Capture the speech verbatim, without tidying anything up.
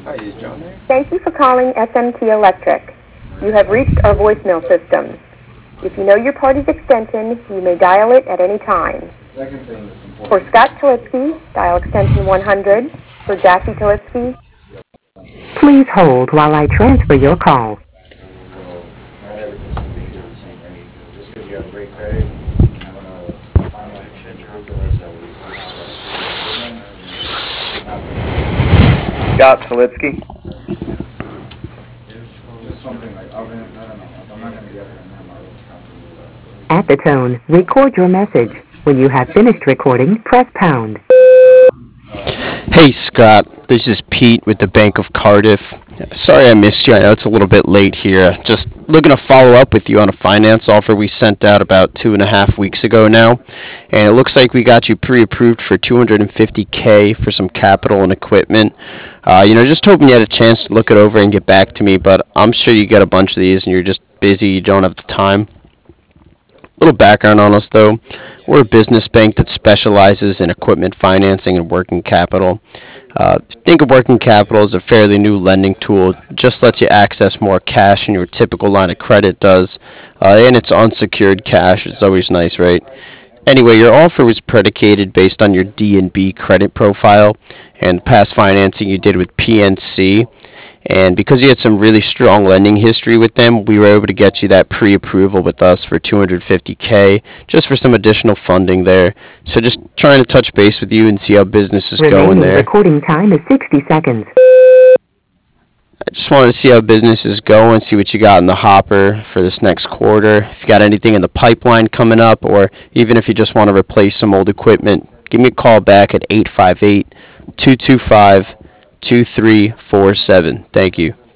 Thank you for calling S M T Electric. You have reached our voicemail system. If you know your party's extension, you may dial it at any time. For Scott Tilitsky, dial extension one hundred. For Jackie Tilitsky, please hold while I transfer your call. Scott Tilitsky. At the tone, record your message. When you have finished recording, press pound. Hey Scott, this is Pete with the Bank of Cardiff. Sorry I missed you. I know it's a little bit late here. Just looking to follow up with you on a finance offer we sent out about two and a half weeks ago now. And it looks like we got you pre-approved for two hundred fifty K for some capital and equipment. Uh, you know, just hoping you had a chance to look it over and get back to me, but I'm sure you get a bunch of these and you're just busy, you don't have the time. Little background on us though. We're a business bank that specializes in equipment financing and working capital. Uh, think of working capital as a fairly new lending tool. It just lets you access more cash than your typical line of credit does. Uh, and it's unsecured cash. It's always nice, right? Anyway, your offer was predicated based on your D and B credit profile and past financing you did with P N C. And because you had some really strong lending history with them, we were able to get you that pre-approval with us for two hundred fifty K, just for some additional funding there. So just trying to touch base with you and see how business is Remaining going there. Recording time is sixty seconds. I just wanted to see how business is going, see what you got in the hopper for this next quarter. If you got anything in the pipeline coming up, or even if you just want to replace some old equipment, give me a call back at eight five eight, two two five, two three four seven. Thank you.